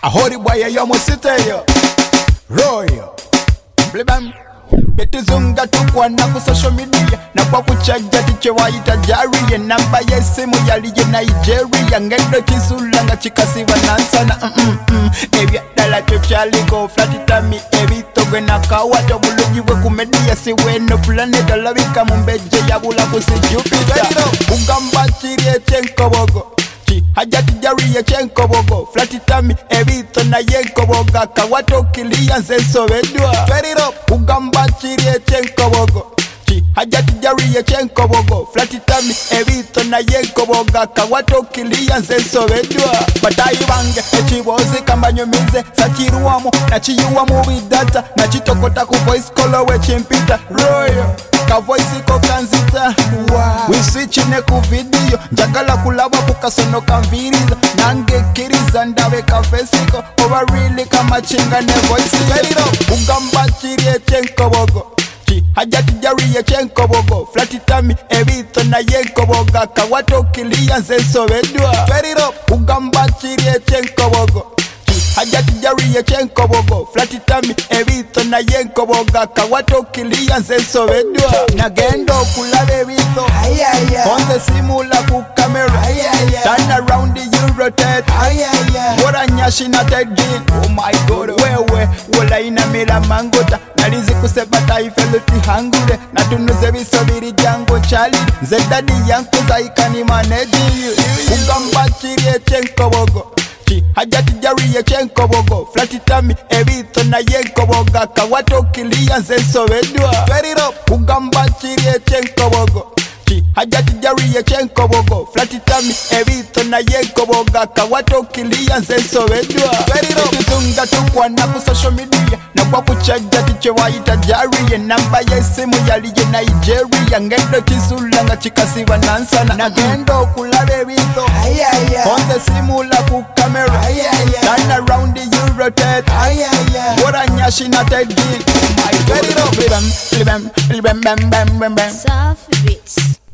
A hori boy yo musiteyo Royo Blibam Betuzunga tukwana ku social media na kwa kuchaja tiche waita jari namba yesimu yaliye Nigeria ngendo chisulanga chikasiba nansana ebya dala chochaliko flatitami ebitogwe nakawato bulujiwe ku media siweno planet alabika mumbeje yabula ku Jupiter ugamba chirie chenkobogo hajati jari ya chenkobogo flatitami ebito na yenkoboga kawato kilia nzesobedwa feriro ugamba chirie chenkobogo hajati jari ya chenkobogo flatitami ebito na yenkoboga kawato kilia nzesobedwa batayi bange echibozi kambanyumize sachiruwamo na chiyuwamo bidata na chitokota ku voice call we chimpita royo ka voice ko kanzita we switch ne ku video njagala kulaba kukasono kamviriza nange kiriza ndabe ka fesiko over really kama chinga ne voice feriro ugamba chirie chenkobogo hajati jari ya chenkobogo flatitami ebito na yenkoboga kawato kilia nzesobedwa feriro ugamba chirie chenkobogo hajati jari ya chenkobogo flatitami ebito na yenkoboga kawato kilia nzesobedwa nagendo kulabe ebito onze simula ku camera turn around you rotate bora nyashi na tagin oh my god wewe wala ina mira mangota nalizi kusebata ifeluti hangure na tunuze bisobiri jango chali zedadi yanku zaikani manage ugamba chirie chenkobogo hajati jari ya chenkobogo flatitami ebito na yenkoboga kawato kilia nzesobedwa feriro ugamba chirie chenkobogo hajati jari ya chenkobogo flatitami ebito na yenkoboga kawato kilia nzesobedwa feriro tuzunga tukwana ku social media na kwa kuchaja tiche waita jari namba yesimu yaliye Nigeria ngendo chisulanga chikasiba nansana nagendo kulabe ebito onze simula ku camera turn around you rotate bora nyashi na tagin my god Soft Beats.